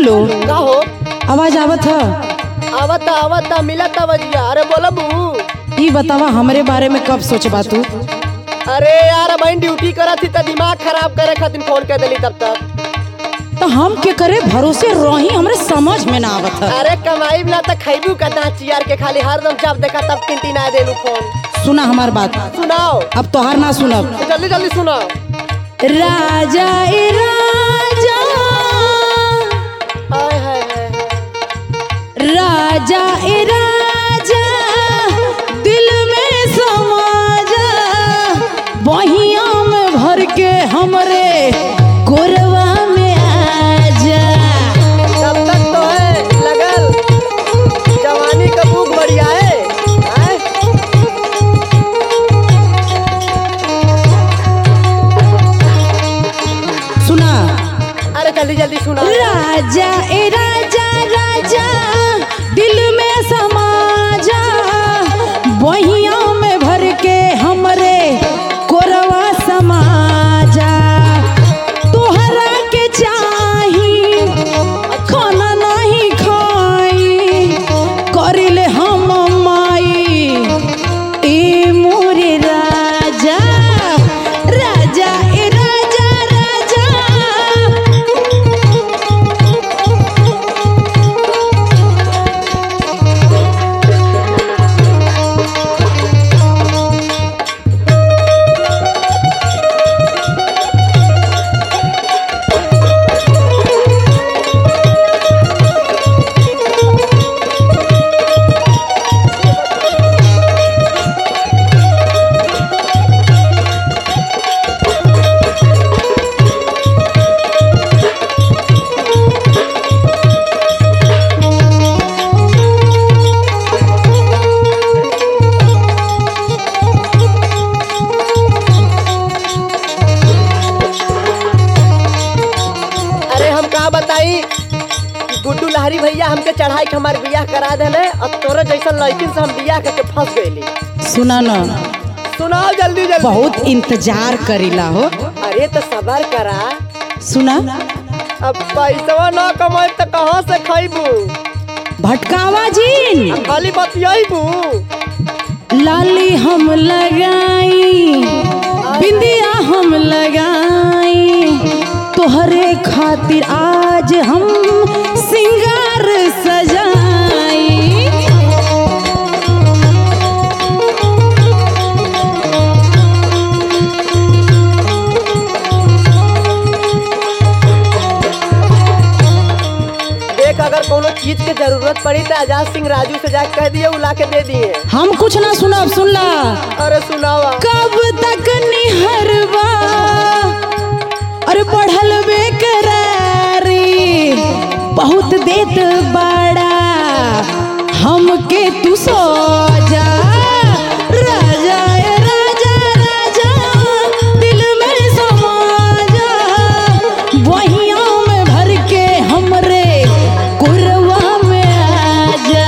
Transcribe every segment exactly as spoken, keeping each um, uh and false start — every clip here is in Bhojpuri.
हेलो, का हो? आवाज आवत है? आवता आवता मिलता बजिया। अरे बोला बू। ये बतावा हमरे बारे में कब सोचबा तू? अरे यार अब ड्यूटी करा थी तो दिमाग खराब करे खातिर फोन कर दिली तब तक। तो हम के करे भरोसे रही, हमरे समझ में ना आवत है। अरे कमाई ना तो खैबू का दांत चियार के खाली हरदम जब देखा तब टिंटिना देलू फोन। सुना हमार बात। सुनाओ। अब तोहार ना सुनब। जल्दी जल्दी सुनाओ। राजा ए राजा, हाय हाय हाय राजा ए राजा, दिल में समा जा, बहिया में भर के हमरे गोरवा में आ जा। तब तक तो है लगल जवानी का भूख बढ़िया है। सुना। अरे जल्दी जल्दी सुना। राजा ए राजा राजा, दिल में समा जा, बहिया में भर के हमरे कोरवा समा जा। तोहरा के चाही खाना नहीं खाई, करिले हम माई ए मोरे राजा। राजा ए राजा राजा, गुड्डू लहरी भैया हमके चढ़ाई के हमार बियाह करा देले और तोरे जैसा लड़किन से हम बियाह करके फंस गईली। सुना ना, सुनाओ जल्दी जल्दी। बहुत इंतजार करीला हो। अरे तो सबर करा। सुना। अब पैसा ना कमाई तो कहाँ से खाइबू? भटकावा जी खाली बतियाइबू। लाली हम लगाई, बिंदिया हम लगाई, तोहरे खातिर आज हम सिंगार सजाई। देख अगर कोनो चीज के जरूरत पड़ी तो आजाद सिंह राजू से जाके कह दिए, वो ला के दे दिए। हम कुछ ना सुनब, सुन ला। अरे सुनावा। कब तक निहरवा, अरे बढ़ल बेकरारी, बहुत देत बड़ा हमके तू सो जा। राजा ए राजा राजा, दिल में समा जा, बहिया में भर के हमरे कुरवा में आ जा।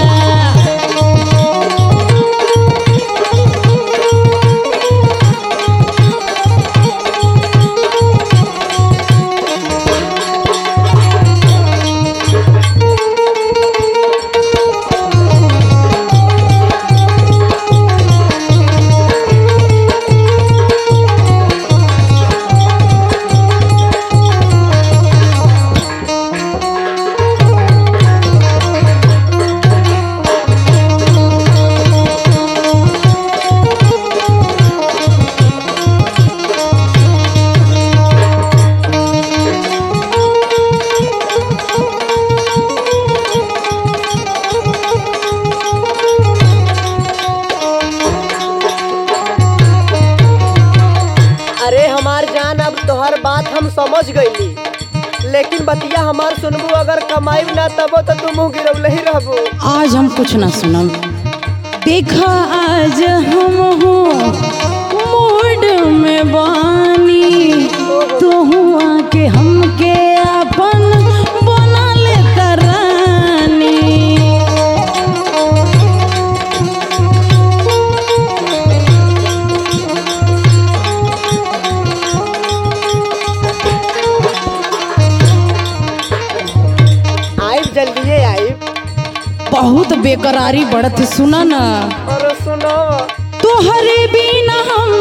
तोहर बात हम समझ गईली, लेकिन बतिया हमार सुनबू अगर कमाई ना तबो तो तुम मुँह गिरवले ही रहबू। आज हम कुछ ना सुनम। देखा आज हम हो मूड में बानी, तो हुआ के हमके अपन बना ले तरानी। बेकरारी बढ़त सुना ना। अरे सुनो तोहरे बिना हम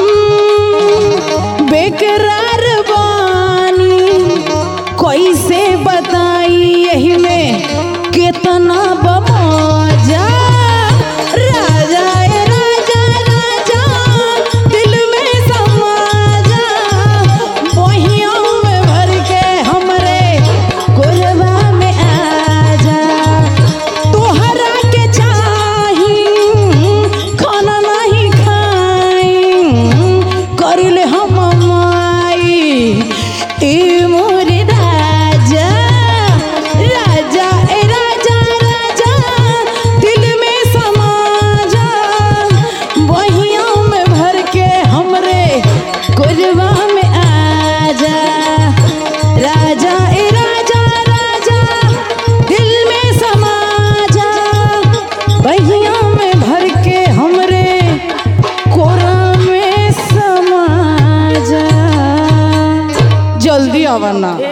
बेकरार बानी कैसे बताई यही में कितना बमौजा राजा ए राजा राजा दिल में समा जा बहिया में भर के हमरे कोरबा में आ जा तोहरा के चाही खाना नहीं खाई कर ले हम माई ए मोरे राजा राजा ए राजा राजा दिल में समा जा बहिया में भर के हमरे कोरबा में आ जा राजा ए राजा राजा दिल में समा जा बहिया में भर के हमरे कोरा में समा जा जल्दी आवा ना।